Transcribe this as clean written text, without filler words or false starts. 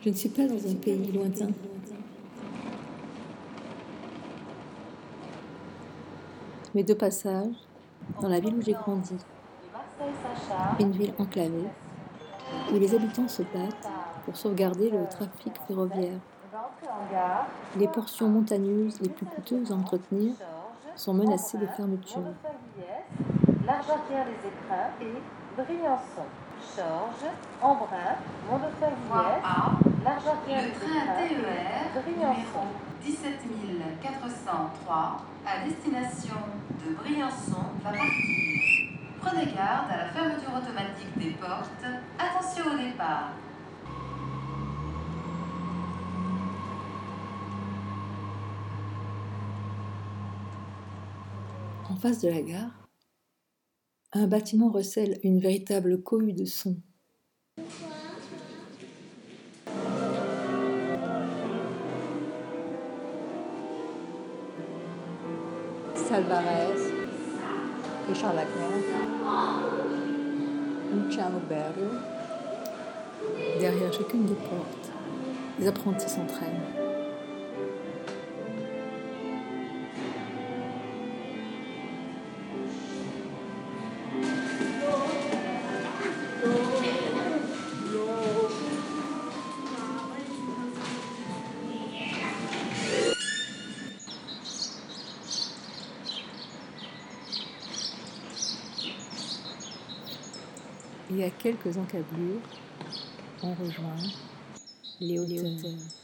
Je ne suis pas dans un pays lointain. Mais de passage, dans la ville où j'ai grandi, une ville enclavée, où les habitants se battent pour sauvegarder le trafic ferroviaire. Les portions montagneuses les plus coûteuses à entretenir sont menacées de fermeture. L'Argentière les Écrins et Briançon. Chorges, Embrun, Mont-de-Falliès, l'Argentière les Écrins et Briançon. 17 403 à destination de Briançon va partir. Prenez garde à la fermeture automatique des portes. Attention au départ. En face de la gare, un bâtiment recèle une véritable cohue de sons. Salvarez, Richard Wagner, Luciano Berio. Derrière chacune des portes, les apprentis s'entraînent. Et à quelques encablures, on rejoint les hauteurs.